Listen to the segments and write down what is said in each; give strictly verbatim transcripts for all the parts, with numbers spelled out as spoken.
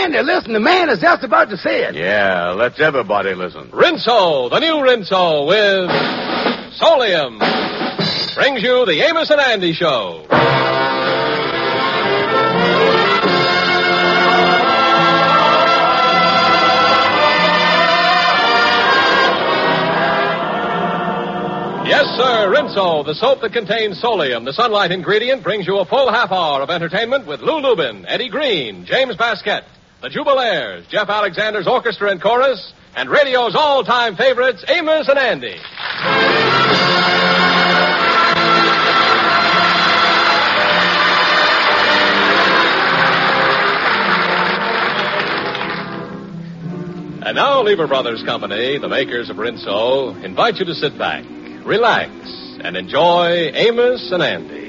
Andy, listen, the man is just about to say it. Yeah, let's everybody listen. Rinso, the new Rinso with Solium, brings you the Amos and Andy Show. Yes, sir, Rinso, the soap that contains Solium, the sunlight ingredient, brings you a full half hour of entertainment with Lou Lubin, Eddie Green, James Basquette, the Jubilaires, Jeff Alexander's orchestra and chorus, and radio's all-time favorites, Amos and Andy. And now, Lever Brothers Company, the makers of Rinso, invite you to sit back, relax, and enjoy Amos and Andy.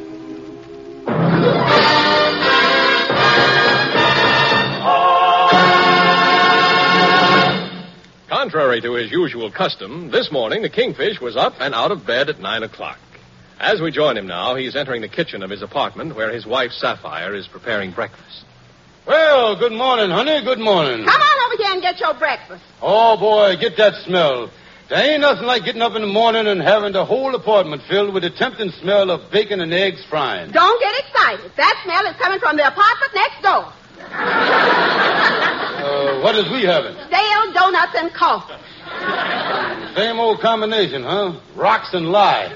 Contrary to his usual custom, this morning the Kingfish was up and out of bed at nine o'clock. As we join him now, he's entering the kitchen of his apartment where his wife, Sapphire, is preparing breakfast. Well, good morning, honey. Good morning. Come on over here and get your breakfast. Oh, boy, get that smell. There ain't nothing like getting up in the morning and having the whole apartment filled with the tempting smell of bacon and eggs frying. Don't get excited. That smell is coming from the apartment next door. Uh, what is we having? Stale donuts and coffee. Same old combination, huh? Rocks and lye.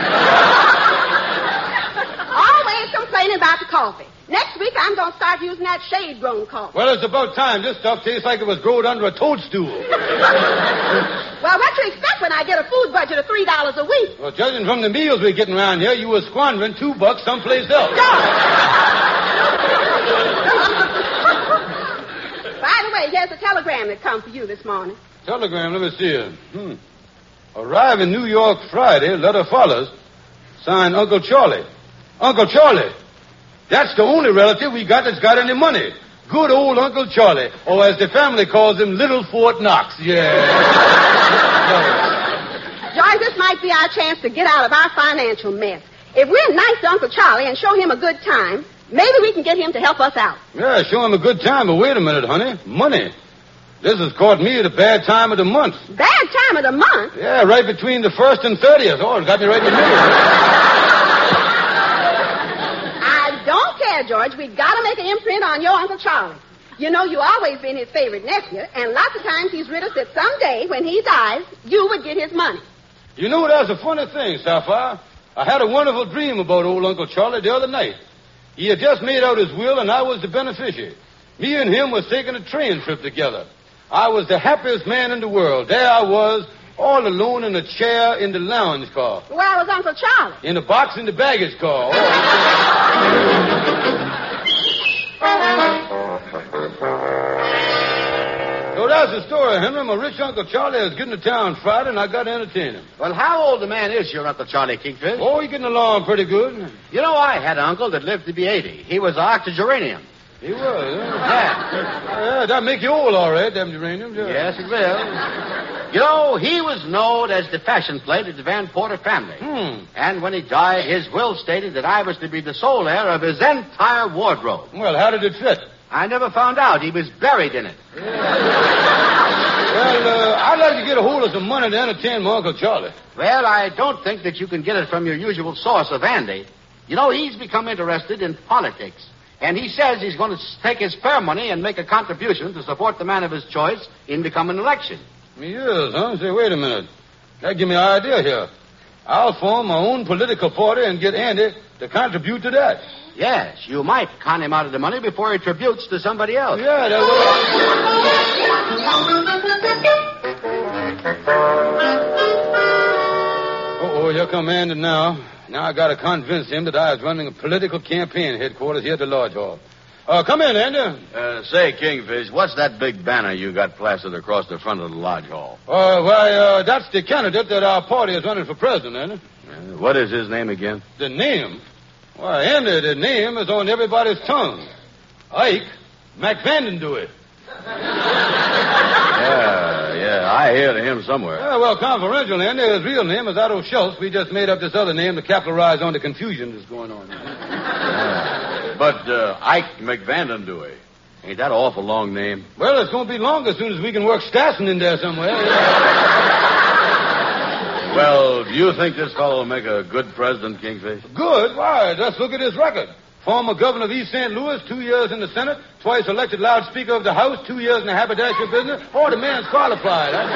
Always complaining about the coffee. Next week, I'm going to start using that shade-grown coffee. Well, it's about time. This stuff tastes like it was growed under a toadstool. Well, what you expect when I get a food budget of three dollars a week? Well, judging from the meals we're getting around here, you were squandering two bucks someplace else. By the way, here's a telegram that come for you this morning. Telegram, let me see it. Hmm. Arrive in New York Friday, letter follows. Signed Uncle Charlie. Uncle Charlie. That's the only relative we got that's got any money. Good old Uncle Charlie, or as the family calls him, Little Fort Knox. Yeah. George, this might be our chance to get out of our financial mess. If we're nice to Uncle Charlie and show him a good time, maybe we can get him to help us out. Yeah, show him a good time, but wait a minute, honey. Money. This has caught me at a bad time of the month. Bad time of the month? Yeah, right between the first and thirtieth. Oh, it got me right in the middle. Don't care, George. We've got to make an imprint on your Uncle Charlie. You know, you always been his favorite nephew, and lots of times he's written us that someday, when he dies, you would get his money. You know, that's a funny thing, Sapphire. I had a wonderful dream about old Uncle Charlie the other night. He had just made out his will, and I was the beneficiary. Me and him was taking a train trip together. I was the happiest man in the world. There I was, all alone in a chair in the lounge car. Where was Uncle Charlie? In a box in the baggage car. Oh. So that's the story, Henry. My rich Uncle Charlie is getting to town Friday, and I got to entertain him. Well, how old a man is your Uncle Charlie, Kingfish? Oh, he's getting along pretty good. You know, I had an uncle that lived to be eighty. He was an octogenarian. He was, huh? Yeah. Yeah, that'll make you old, all right, them geraniums. Yeah. Yes, it will. You know, he was known as the fashion plate of the Van Porter family. Hmm. And when he died, his will stated that I was to be the sole heir of his entire wardrobe. Well, how did it fit? I never found out. He was buried in it. Yeah. Well, uh, I'd like to get a hold of some money to entertain my Uncle Charlie. Well, I don't think that you can get it from your usual source of Andy. You know, he's become interested in politics. And he says he's going to take his spare money and make a contribution to support the man of his choice in becoming election. He is, huh? Say, wait a minute. That give me an idea here. I'll form my own political party and get Andy to contribute to that. Yes, you might con him out of the money before he tributes to somebody else. Yeah, that will. Uh-oh, here come Andy now. Now I got to convince him that I was running a political campaign headquarters here at the Lodge Hall. Uh, come in, Andy. Uh, say, Kingfish, what's that big banner you got plastered across the front of the Lodge Hall? Uh, why, uh, that's the candidate that our party is running for president, Andy. Uh, what is his name again? The name? Why, Andy, the name is on everybody's tongue. Ike McVandendooey. Yeah, yeah, I hear of him somewhere. Yeah, well, confidential, Andy. His real name is Otto Schultz. We just made up this other name to capitalize on the confusion that's going on. Yeah. But uh, Ike McVandendooey. Ain't that an awful long name? Well, it's going to be long as soon as we can work Stassen in there somewhere. Well, do you think this fellow will make a good president, Kingfish? Good? Why, just look at his record. Former governor of East Saint Louis, two years in the Senate, twice elected loudspeaker of the House, two years in the haberdashery business. Oh, the man's qualified. uh,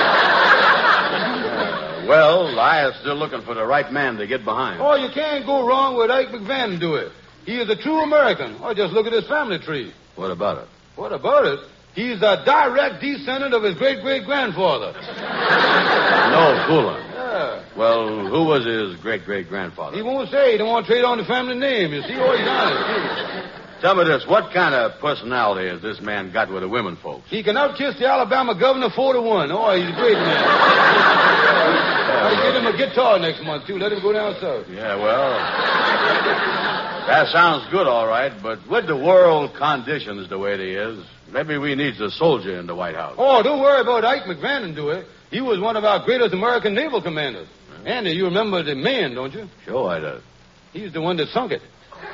well, I am still looking for the right man to get behind. Oh, you can't go wrong with Ike McVanden do it. He is a true American. Oh, just look at his family tree. What about it? What about it? He's a direct descendant of his great-great-grandfather. No fooling. Yeah. Well, who was his great-great-grandfather? He won't say. He don't want to trade on the family name. You see? Oh, he's honest. Tell me this. What kind of personality has this man got with the women folks? He can outkiss the Alabama governor four to one. Oh, he's a great man. I'll get him a guitar next month, too. Let him go down south. Yeah, well, that sounds good, all right, but with the world conditions the way they is, maybe we needs a soldier in the White House. Oh, don't worry about Ike McVanden, do it. He was one of our greatest American naval commanders. Andy, you remember the Maine, don't you? Sure I do. He's the one that sunk it.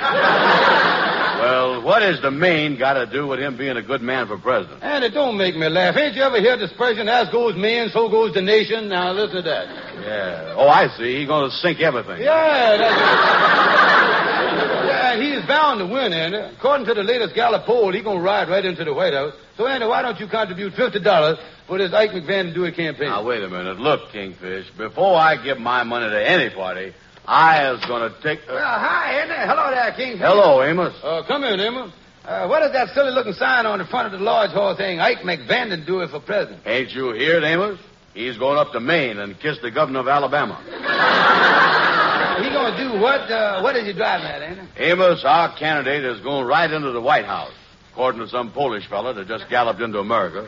Well, what has the Maine got to do with him being a good man for president? And it don't make me laugh. Ain't you ever heard the expression, as goes Maine, so goes the nation? Now, listen to that. Yeah. Oh, I see. He's going to sink everything. Yeah, that's Yeah, and he's bound to win, Andy. According to the latest Gallup poll, he's going to ride right into the White House. So, Andy, why don't you contribute fifty dollars for this Ike McVanden do it campaign? Now, wait a minute. Look, Kingfish, before I give my money to any party, I is going to take... Uh... Well, hi, Andy. Hello there, King. Hello, Amos. Uh, come in, Emma. Uh, what is that silly-looking sign on the front of the Lodge Hall saying Ike McVanden do it for president? Ain't you heard, Amos? He's going up to Maine and kiss the governor of Alabama. He going to do what? Uh, what is he driving at, Andy? Amos, our candidate, is going right into the White House, according to some Polish fella that just galloped into America.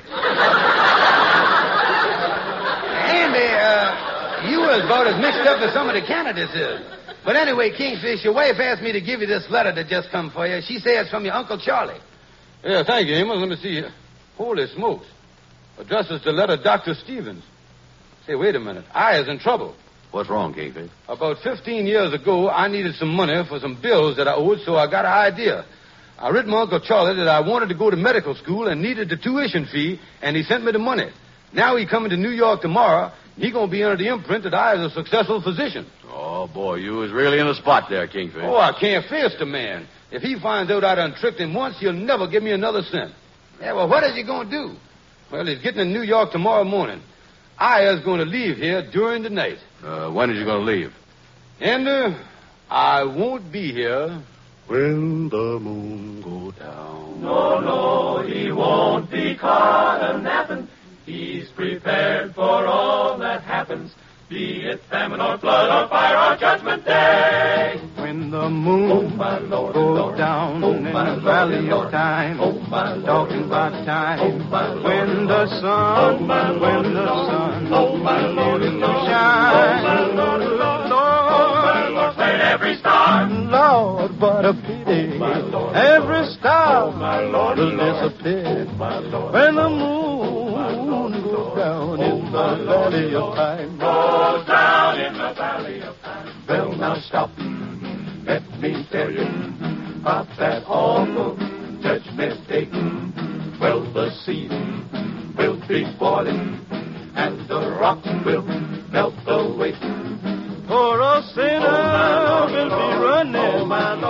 Andy, uh, you was about as mixed up as some of the candidates is. But anyway, Kingfish, your wife asked me to give you this letter that just come for you. She says it's from your Uncle Charlie. Yeah, thank you, Amos. Let me see here. Holy smokes. Addresses to letter Doctor Stevens. Say, wait a minute. I is in trouble. What's wrong, Kingfish? About fifteen years ago, I needed some money for some bills that I owed, so I got an idea. I writ my Uncle Charlie that I wanted to go to medical school and needed the tuition fee, and he sent me the money. Now he coming to New York tomorrow. He going to be under the imprint that I is a successful physician. Oh, boy, you was really in the spot there, Kingfish. Oh, I can't face the man. If he finds out I done tricked him once, he'll never give me another cent. Yeah, well, what is he going to do? Well, he's getting in New York tomorrow morning. I is going to leave here during the night. Uh, when is he going to leave? And uh, I won't be here when the moon go down. No, no, he won't be caught a-napping. He's prepared for all that happens, be it famine or flood or fire or judgment day. When the moon oh, my Lord, goes Lord. down oh, in the Lord, valley Lord. of time, oh, my Lord, talking Lord. about time, oh, my Lord, when the sun, oh, my Lord, when the Lord. sun oh, my Lord, begins to Lord. shine, oh, my Lord, Lord. Lord, oh, my Lord, say every star, Lord, what a pity, my Lord, every star oh, my Lord, will Lord. disappear oh, my Lord, when the Lord. moon goes down in the valley of time. Goes down in the valley of time. Well, now stop. Let me tell you about that awful judgment day. Well, the sea will be boiling, and the rocks will melt away. For a sinner will be running, and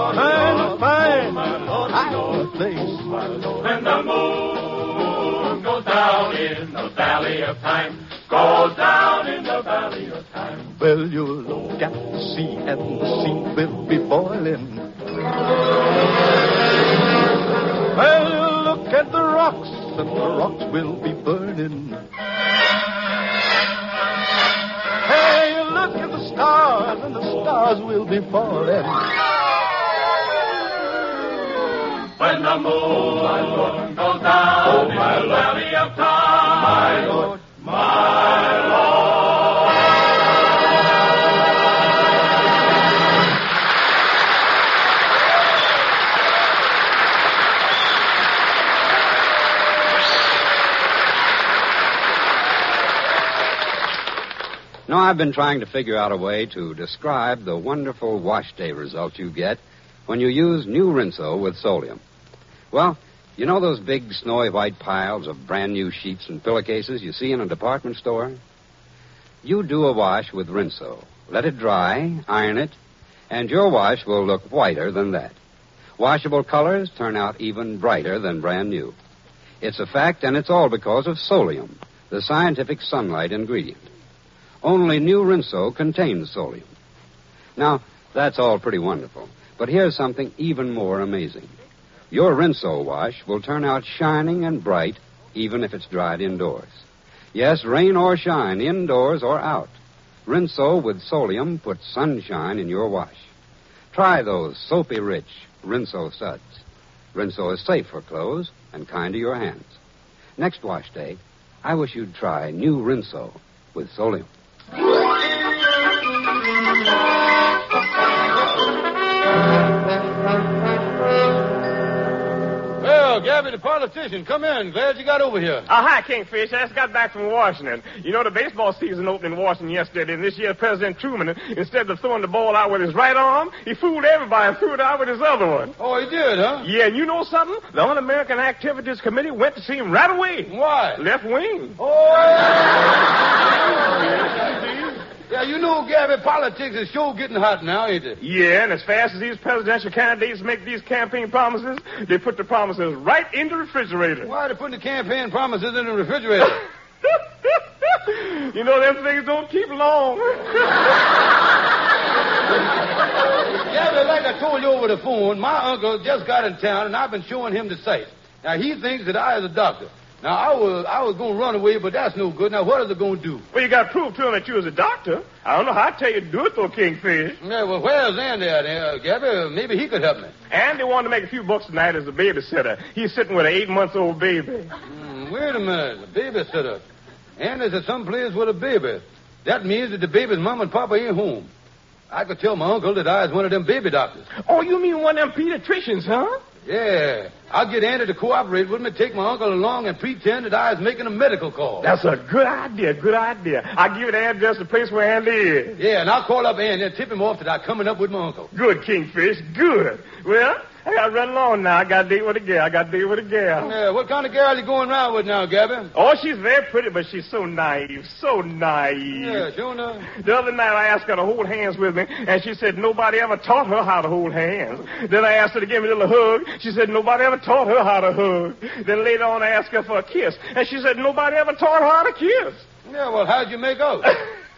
find a place. When the moon goes down in the valley of time, goes down in the valley of time. Well, you'll look at the sea, and the sea will be boiling. Well, you'll look at the rocks, and the rocks will be burning. Hey, you look at the stars, and the stars will be falling. When the moon goes down in the valley of time, My Lord, my Lord. Now, I've been trying to figure out a way to describe the wonderful wash day result you get when you use new Rinso with Solium. Well, You know those big snowy white piles of brand new sheets and pillowcases you see in a department store? You do a wash with Rinso. Let it dry, iron it, and your wash will look whiter than that. Washable colors turn out even brighter than brand new. It's a fact, and it's all because of Solium, the scientific sunlight ingredient. Only new Rinso contains Solium. Now, that's all pretty wonderful, but here's something even more amazing. Your Rinso wash will turn out shining and bright even if it's dried indoors. Yes, rain or shine, indoors or out. Rinso with Solium puts sunshine in your wash. Try those soapy-rich Rinso suds. Rinso is safe for clothes and kind to your hands. Next wash day, I wish you'd try new Rinso with Solium. Well, Gabby, the politician, come in. Glad you got over here. Oh, hi, Kingfish. I just got back from Washington. You know, the baseball season opened in Washington yesterday, and this year President Truman, instead of throwing the ball out with his right arm, he fooled everybody and threw it out with his other one. Oh, he did, huh? Yeah, and you know something? The Un-American Activities Committee went to see him right away. Why? Left wing. Oh, yeah. Yeah, you know, Gabby, politics is sure getting hot now, ain't it? Yeah, and as fast as these presidential candidates make these campaign promises, they put the promises right in the refrigerator. Why are they putting the campaign promises in the refrigerator? You know, them things don't keep long. Gabby, like I told you over the phone, my uncle just got in town, and I've been showing him the sights. Now, he thinks that I is a doctor. Now, I was I was going to run away, but that's no good. Now, what is it going to do? Well, you got to prove to him that you was a doctor. I don't know how to tell you to do it, though, Kingfish. Yeah, well, where's Andy at there, Gabby? Maybe he could help me. Andy wanted to make a few bucks tonight as a babysitter. He's sitting with an eight-month-old baby. Mm, wait a minute. A babysitter. Andy's at some place with a baby. That means that the baby's mom and papa ain't home. I could tell my uncle that I was one of them baby doctors. Oh, you mean one of them pediatricians, huh? Yeah. I'll get Andy to cooperate with me, take my uncle along, and pretend that I was making a medical call. That's a good idea, good idea. I'll give you the address of the place where Andy is. Yeah, and I'll call up Andy and tip him off that I'm coming up with my uncle. Good, Kingfish, good. Well, I got to run along now. I got to date with a gal. I got to date with a gal. Yeah, what kind of girl are you going around with now, Gabby? Oh, she's very pretty, but she's so naive, so naive. Yeah, sure enough. The other night I asked her to hold hands with me, and she said nobody ever taught her how to hold hands. Then I asked her to give me a little hug. She said nobody ever taught her how to hug. Then later on I asked her for a kiss, and she said nobody ever taught her how to kiss. Yeah, well, how'd you make out?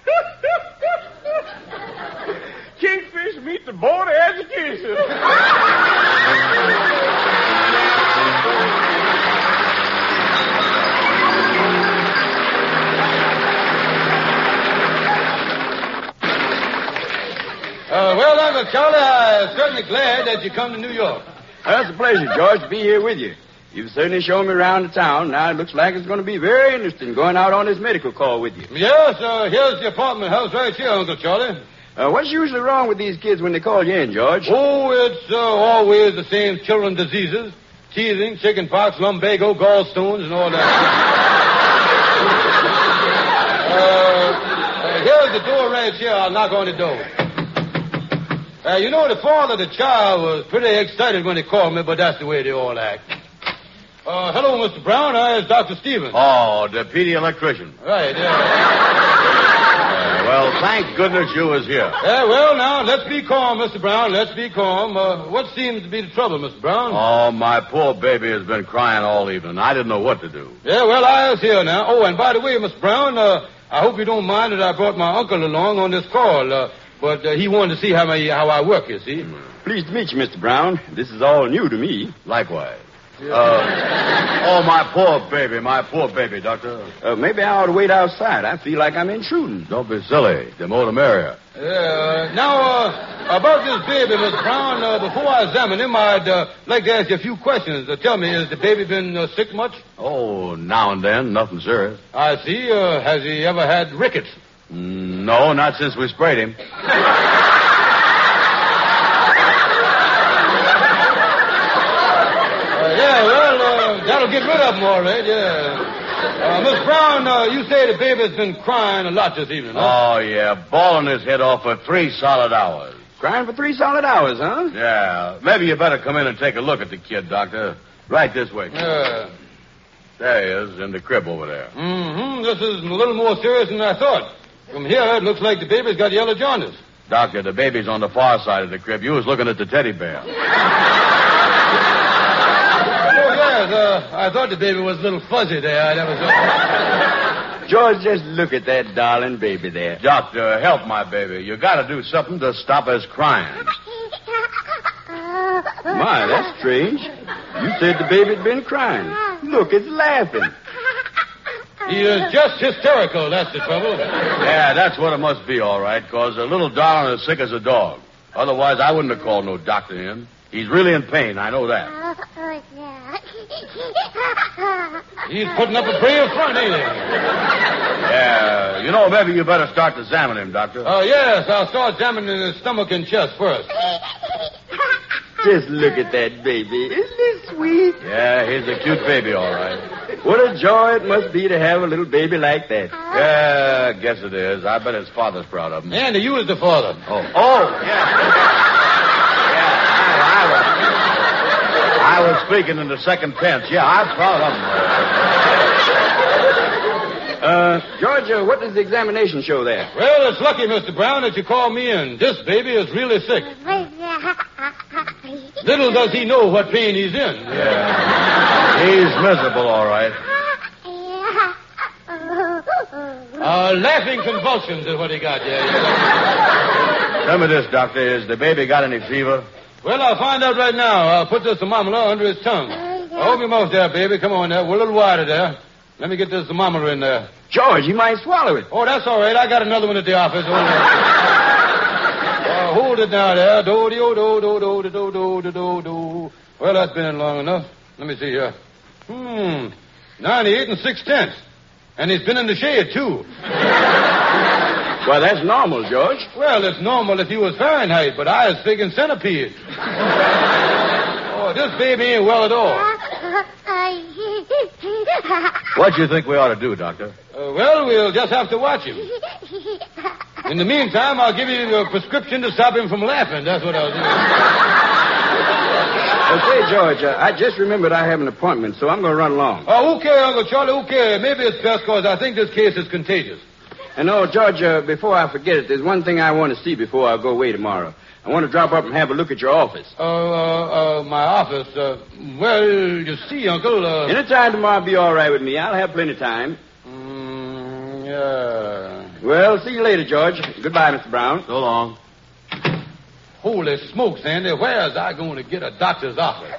Kingfish meet the Board of Education. Uh, well, Uncle Charlie, I'm certainly glad that you come to New York. Well, it's a pleasure, George, to be here with you. You've certainly shown me around the town. Now it looks like it's going to be very interesting going out on this medical call with you. Yes, uh, here's the apartment house right here, Uncle Charlie. Uh, what's usually wrong with these kids when they call you in, George? Oh, it's uh, always the same children diseases. Teething, chicken pox, lumbago, gallstones, and all that. uh, uh, here's the door right here. I'll knock on the door. Uh, you know, the father of the child was pretty excited when he called me, but that's the way they all act. Uh, hello, Mister Brown. I is Doctor Stevens. Oh, the P D electrician. Right, yeah. Uh, well, thank goodness you was here. Yeah, well, now, let's be calm, Mister Brown. Let's be calm. Uh, what seems to be the trouble, Mister Brown? Oh, my poor baby has been crying all evening. I didn't know what to do. Yeah, well, I was here now. Oh, and by the way, Mister Brown, uh, I hope you don't mind that I brought my uncle along on this call. Uh, but uh, he wanted to see how, my, how I work, you see. Pleased to meet you, Mister Brown. This is all new to me. Likewise. Uh, oh, my poor baby, my poor baby, Doctor. Uh, maybe I ought to wait outside. I feel like I'm intruding. Don't be silly. The more the merrier. Yeah, uh, now, uh, about this baby, Mister Brown, uh, before I examine him, I'd uh, like to ask you a few questions. Uh, tell me, has the baby been uh, sick much? Oh, now and then. Nothing serious. I see. Uh, has he ever had rickets? Mm, no, not since we sprayed him. Yeah, well, uh, that'll get rid of them all right, yeah. Uh, Miss Brown, uh, you say the baby's been crying a lot this evening, huh? Oh, yeah, bawling his head off for three solid hours. Crying for three solid hours, huh? Yeah, maybe you better come in and take a look at the kid, Doctor. Right this way. Yeah. There he is, in the crib over there. Mm-hmm. This is a little more serious than I thought. From here, it looks like the baby's got yellow jaundice. Doctor, the baby's on the far side of the crib. You was looking at the teddy bear. Oh, yes. Uh, I thought the baby was a little fuzzy there. I never saw. George, just look at that darling baby there. Doctor, help my baby. You gotta do something to stop his crying. My, that's strange. You said the baby'd been crying. Look, it's laughing. He is just hysterical, that's the trouble. Yeah, that's what it must be, all right, because the little darling is sick as a dog. Otherwise, I wouldn't have called no doctor in. He's really in pain, I know that. He's putting up a brave front, ain't he? Yeah, you know, maybe you better start to examine him, doctor. Oh, uh, yes, I'll start examining his stomach and chest first. Just look at that baby. Isn't he sweet? Yeah, he's a cute baby, all right. What a joy it must be to have a little baby like that. Yeah, I guess it is. I bet his father's proud of him. Andy, you was the father. Oh, oh, yeah. Yeah, I, I was. I was speaking in the second tense. Yeah, I'm proud of him. Uh, Georgia, what does the examination show there? Well, it's lucky, Mister Brown, that you called me in. This baby is really sick. Little does he know what pain he's in. Yeah. He's miserable, all right. Uh, laughing convulsions is what he got, yeah. Tell me this, doctor. Has the baby got any fever? Well, I'll find out right now. I'll put this thermometer under his tongue. Hold your mouth there, baby. Come on there. We're a little wider there. Let me get this thermometer in there. George, you might swallow it. Oh, that's all right. I got another one at the office. Hold it. Uh, hold it now there. Do do do do do do do do do do. Well, that's been long enough. Let me see here. Hmm. Ninety-eight and six tenths. And he's been in the shade, too. Well, that's normal, George. Well, it's normal if he was Fahrenheit, but I was thinking centipede. Oh, this baby ain't well at all. What do you think we ought to do, Doctor? Uh, well, we'll just have to watch him. In the meantime, I'll give you a prescription to stop him from laughing. That's what I'll do. Well, say, George, uh, I just remembered I have an appointment, so I'm going to run along. Oh, okay, Uncle Charlie, okay. Maybe it's best because I think this case is contagious. And, oh, George, uh, before I forget it, there's one thing I want to see before I go away tomorrow. I want to drop up and have a look at your office. Uh, uh, uh my office? Uh, well, you see, Uncle, uh... Anytime tomorrow will be all right with me. I'll have plenty of time. Mm, yeah. Well, see you later, George. Goodbye, Mister Brown. So long. Holy smokes, Andy. Where's I going to get a doctor's office?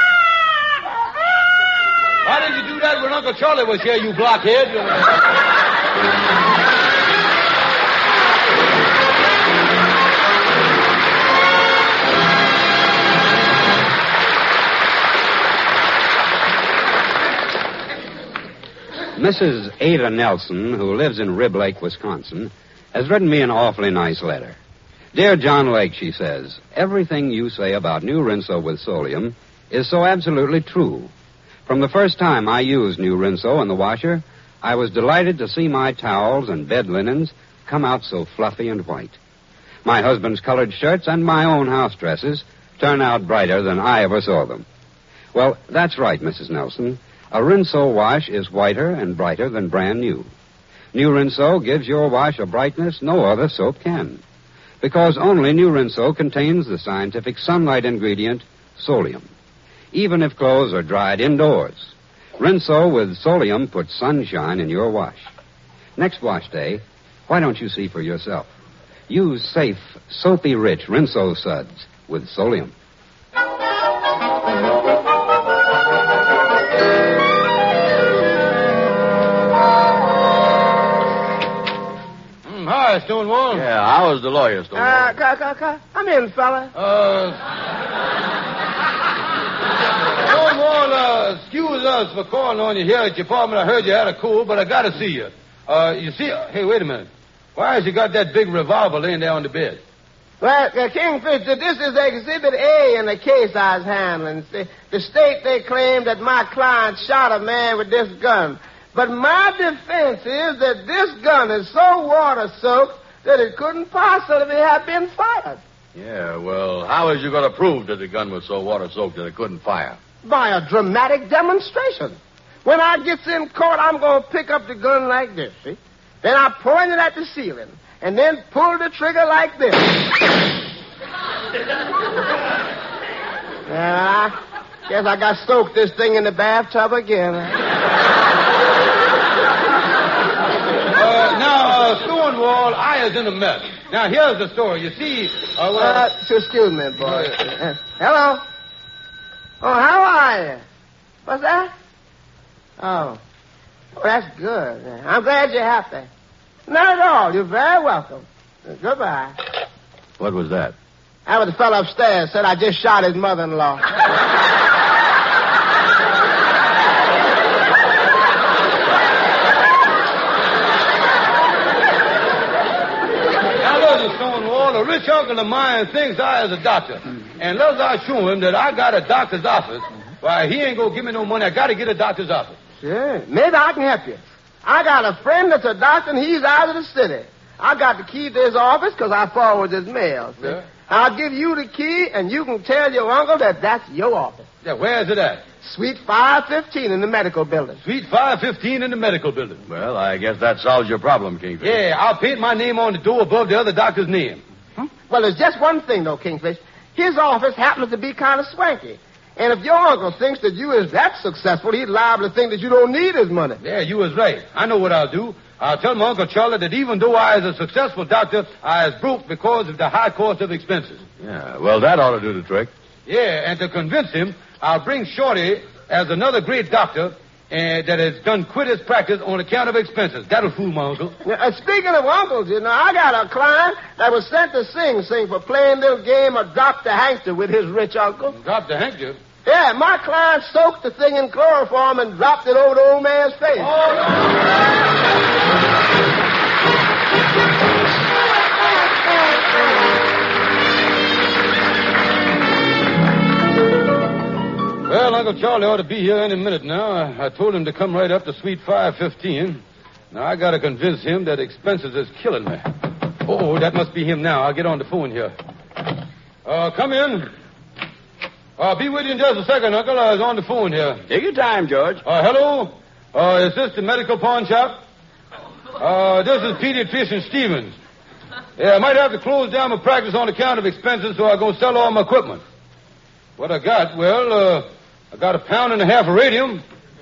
Why didn't you do that when Uncle Charlie was here, you blockhead? Missus Ada Nelson, who lives in Rib Lake, Wisconsin, has written me an awfully nice letter. Dear John Lake, she says, everything you say about new Rinso with Solium is so absolutely true. From the first time I used new Rinso in the washer, I was delighted to see my towels and bed linens come out so fluffy and white. My husband's colored shirts and my own house dresses turn out brighter than I ever saw them. Well, that's right, Missus Nelson. A Rinso wash is whiter and brighter than brand new. New Rinso gives your wash a brightness no other soap can. Because only new Rinso contains the scientific sunlight ingredient, Solium. Even if clothes are dried indoors, Rinso with Solium puts sunshine in your wash. Next wash day, why don't you see for yourself? Use safe, soapy-rich Rinso suds with Solium. Hi, Stonewall. Yeah, I was the lawyer, Stonewall. Uh, ca, ca, ca. I'm in, fella. Uh, Stonewall, uh, excuse us for calling on you here at your apartment. I heard you had a cold, but I got to see you. Uh, you see, hey, wait a minute. Why has you got that big revolver laying there on the bed? Well, uh, Kingfisher, this is Exhibit A in the case I was handling. The, the state, they claim that my client shot a man with this gun. But my defense is that this gun is so water-soaked that it couldn't possibly have been fired. Yeah, well, how is you going to prove that the gun was so water-soaked that it couldn't fire? by a dramatic demonstration. When I gets in court, I'm going to pick up the gun like this, see? Then I point it at the ceiling, and then pull the trigger like this. Yeah, I guess I got soaked this thing in the bathtub again. Uh, now, uh, Stonewall, I is in a mess. Now, here's the story. You see, uh, well... Uh, excuse me, boy. Uh, hello? Oh, how are you? What's that? Oh. Oh, that's good. I'm glad you're happy. Not at all. You're very welcome. Uh, goodbye. What was that? That was the fellow upstairs. Said I just shot his mother-in-law. Now, listen, Stonewall, a rich uncle of mine thinks I is a doctor. And unless I show him that I got a doctor's office, why, he ain't going to give me no money. I got to get a doctor's office. Sure. Maybe I can help you. I got a friend that's a doctor, and he's out of the city. I got the key to his office because I forward his mail. See? Yeah. I'll give you the key, and you can tell your uncle that that's your office. Yeah, where's it at? Suite five fifteen in the medical building. Suite five fifteen in the medical building. Well, I guess that solves your problem, Kingfish. Yeah, I'll paint my name on the door above the other doctor's name. Hmm? Well, there's just one thing, though, Kingfish. His office happens to be kind of swanky. And if your uncle thinks that you is that successful, he's liable to think that you don't need his money. Yeah, you was right. I know what I'll do. I'll tell my Uncle Charlie that even though I is a successful doctor, I is broke because of the high cost of expenses. Yeah, well, that ought to do the trick. Yeah, and to convince him, I'll bring Shorty as another great doctor uh, that has done quit his practice on account of expenses. That'll fool my uncle. Now, uh, speaking of uncles, you know, I got a client that was sent to Sing Sing for playing this game of Drop the Hankster with his rich uncle. Drop the hankster? Yeah, my client soaked the thing in chloroform and dropped it over the old man's face. Oh, Well, Uncle Charlie ought to be here any minute now. I, I told him to come right up to Suite five fifteen. Now, I got to convince him that expenses is killing me. Oh, that must be him now. I'll get on the phone here. Uh, come in. I'll be with you in just a second, Uncle. I was on the phone here. Take your time, George. Uh, hello? Uh, is this the medical pawn shop? Uh, this is Pediatrician Stevens. Yeah, I might have to close down my practice on account of expenses, so I'm going to sell all my equipment. What I got? Well, uh, I got a pound and a half of radium.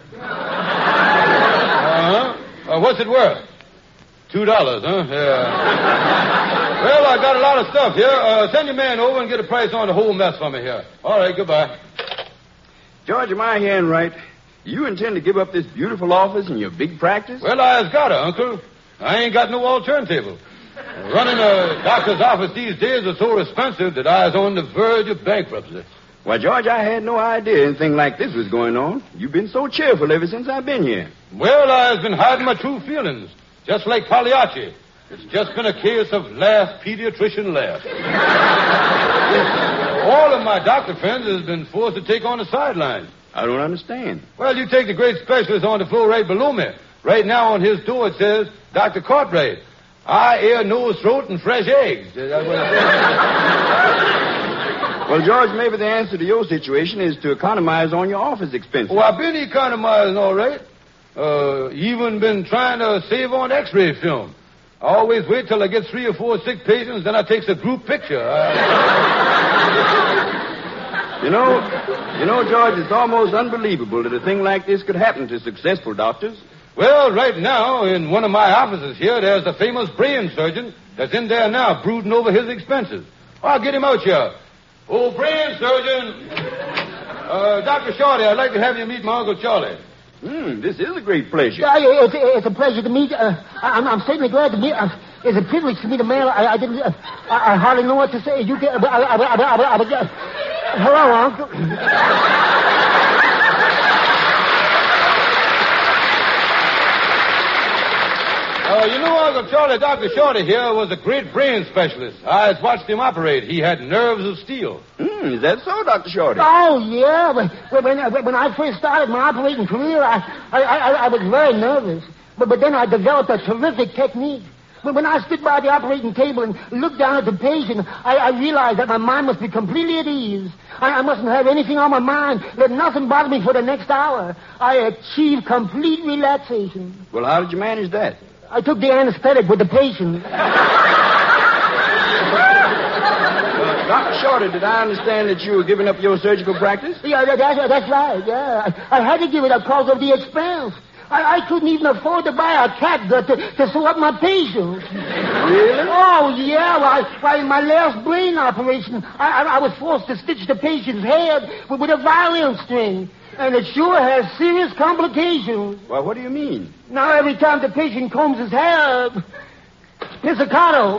Uh-huh. Uh, what's it worth? Two dollars, huh? Yeah. Well, I got a lot of stuff here. Uh, send your man over and get a price on the whole mess for me here. All right, goodbye. George, am I hearing right? You intend to give up this beautiful office and your big practice? Well, I has got it, Uncle. I ain't got no alternative. Running a doctor's office these days is so expensive that I was on the verge of bankruptcy. Why, George, I had no idea anything like this was going on. You've been so cheerful ever since I've been here. Well, I've been hiding my true feelings, just like Pagliacci. It's just been a case of laugh, pediatrician laugh. All of my doctor friends has been forced to take on the sidelines. I don't understand. Well, you take the great specialist on the floor right below me. Right now on his door it says, Doctor Cartwright, eye, ear, nose, throat, and fresh eggs. That's what it says. Well, George, maybe the answer to your situation is to economize on your office expenses. Oh, I've been economizing all right. Uh, even been trying to save on x-ray film. I always wait till I get three or four sick patients, then I takes a group picture. I... You know, you know, George, it's almost unbelievable that a thing like this could happen to successful doctors. Well, right now, in one of my offices here, there's a famous brain surgeon that's in there now, brooding over his expenses. I'll get him out here. Oh, brain surgeon. Uh, Doctor Shorty, I'd like to have you meet my Uncle Charlie. Hmm, this is a great pleasure. Uh, it's, it's a pleasure to meet. Uh, I'm, I'm certainly glad to meet. Uh, it's a privilege to meet a man. I, I didn't. Uh, I, I hardly know what to say. You get. I, I, I, I, I, I, I, hello, Uncle. Uh, you know, Uncle Charlie, Doctor Shorty here was a great brain specialist. I has watched him operate. He had nerves of steel. Hmm, is that so, Doctor Shorty? Oh, yeah. When, when, when I first started my operating career, I, I, I, I was very nervous. But, but then I developed a terrific technique. When, when I stood by the operating table and looked down at the patient, I, I realized that my mind must be completely at ease. I, I mustn't have anything on my mind. Let nothing bother me for the next hour. I achieved complete relaxation. Well, how did you manage that? I took the anesthetic with the patient. Doctor Shorty, did I understand that you were giving up your surgical practice? Yeah, that, that, that's right, yeah. I, I had to give it up because of the expense. I, I couldn't even afford to buy a cat gut to, to sew up my patients. Really? Oh, yeah. Why, why in my last brain operation, I, I, I was forced to stitch the patient's head with, with a violin string. And it sure has serious complications. Well, what do you mean? Now, every time the patient combs his hair, pizzicato.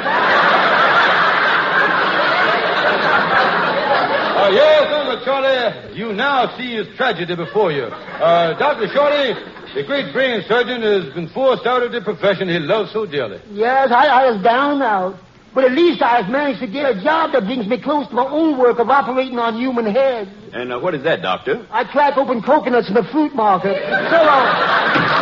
Uh, yes, Uncle Charlie, you now see his tragedy before you. Uh, Doctor Shorty, the great brain surgeon has been forced out of the profession he loves so dearly. Yes, I, I was down and out. But at least I've managed to get a job that brings me close to my own work of operating on human heads. And uh, what is that, Doctor? I crack open coconuts in the fruit market. So long.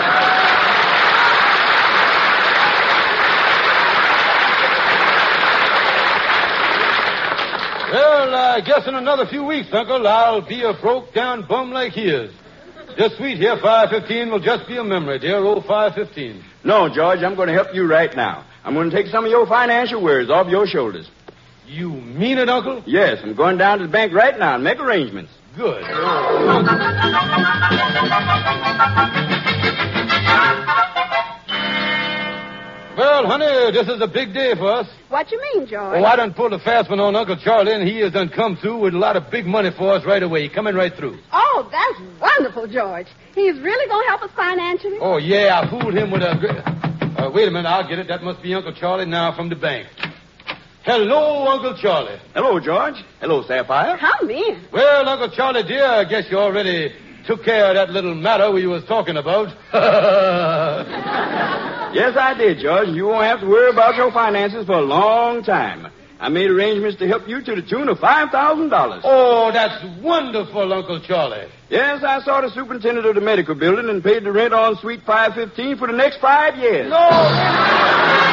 Well, I guess in another few weeks, Uncle, I'll be a broke-down bum like he is. This suite here, five fifteen, will just be a memory, dear old five fifteen. No, George, I'm going to help you right now. I'm going to take some of your financial worries off your shoulders. You mean it, Uncle? Yes, I'm going down to the bank right now and make arrangements. Good. Well, honey, this is a big day for us. What you mean, George? Oh, I done pulled a fast one on Uncle Charlie, and he has done come through with a lot of big money for us right away. Coming right through. Oh, that's wonderful, George. He's really going to help us financially? Oh, yeah, I fooled him with a... Uh, wait a minute, I'll get it. That must be Uncle Charlie now from the bank. Hello, Uncle Charlie. Hello, George. Hello, Sapphire. Come in. Well, Uncle Charlie, dear, I guess you already took care of that little matter we was talking about. Yes, I did, George. You won't have to worry about your finances for a long time. I made arrangements to help you to the tune of five thousand dollars. Oh, that's wonderful, Uncle Charlie. Yes, I saw the superintendent of the medical building and paid the rent on Suite five fifteen for the next five years. No!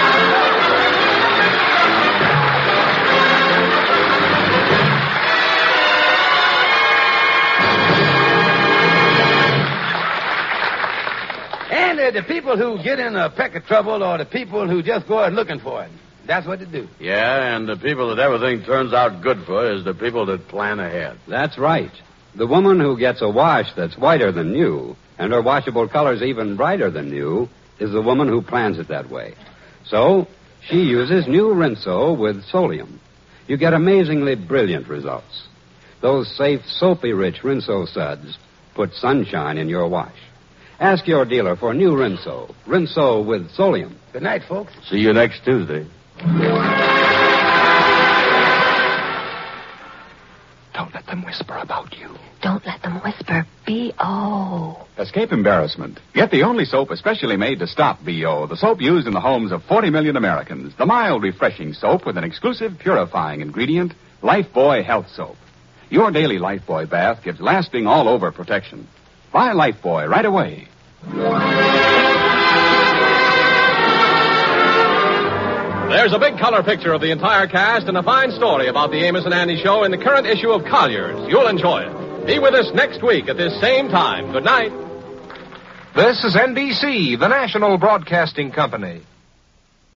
And uh, the people who get in a peck of trouble or the people who just go out looking for it. That's what they do. Yeah, and the people that everything turns out good for is the people that plan ahead. That's right. The woman who gets a wash that's whiter than new, and her washable color's even brighter than new, is the woman who plans it that way. So, she uses new Rinso with Solium. You get amazingly brilliant results. Those safe, soapy-rich Rinso suds put sunshine in your wash. Ask your dealer for new Rinso. Rinso with Solium. Good night, folks. See you next Tuesday. Don't let them whisper about you. Don't let them whisper B O. Escape embarrassment. Get the only soap especially made to stop B O. The soap used in the homes of forty million Americans. The mild, refreshing soap with an exclusive purifying ingredient, Lifebuoy Health Soap. Your daily Lifebuoy bath gives lasting all-over protection. Buy Lifebuoy right away. There's a big color picture of the entire cast and a fine story about the Amos and Andy Show in the current issue of Collier's. You'll enjoy it. Be with us next week at this same time. Good night. This is N B C, the national broadcasting company.